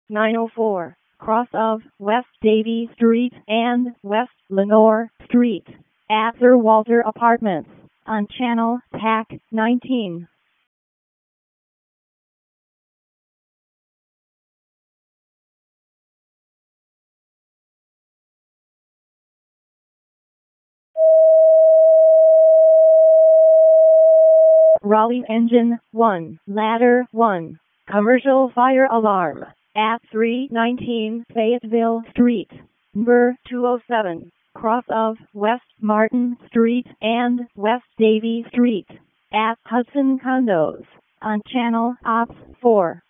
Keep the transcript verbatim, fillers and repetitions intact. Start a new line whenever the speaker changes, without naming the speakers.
nine oh four, cross of West Davie Street and West Lenore Street, at Sir Walter Apartments, on Channel P A C nineteen. Raleigh Engine one, Ladder one, commercial fire alarm, at three nineteen Fayetteville Street, number two oh seven, cross of West Martin Street and West Davie Street, at Hudson Condos, on Channel Ops four.